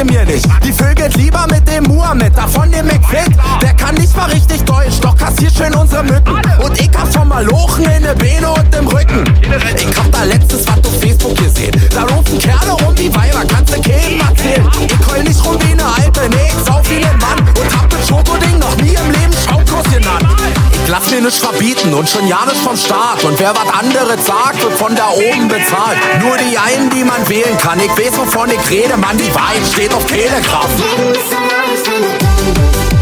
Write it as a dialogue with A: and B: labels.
A: mir nicht. Die vögelt lieber mit dem Muhammad, da von dem McFit. Der kann nicht mal richtig Deutsch, doch kassiert schön unsere Mücken. Und ich hab schon mal Lochen in der Beine und im Rücken. Ich hab da letztes was auf Facebook gesehen. Da laufen Kerle rum wie Weiber, kannst du keinem erzählen. Ich heul nicht rum wie ne Alte, nee, ich sauf wie ne Mann. Und hab das Schokoding noch nie im Leben Schaukurs genannt. Ich lass mir nichts verbieten und schon ja nicht vom Staat. Und wer was anderes sagt, wird von da oben bezahlt. Nur die einen, die man wählen kann. Ich weiß, wovon ich rede, Mann, die Wahrheit steht auf Telegram.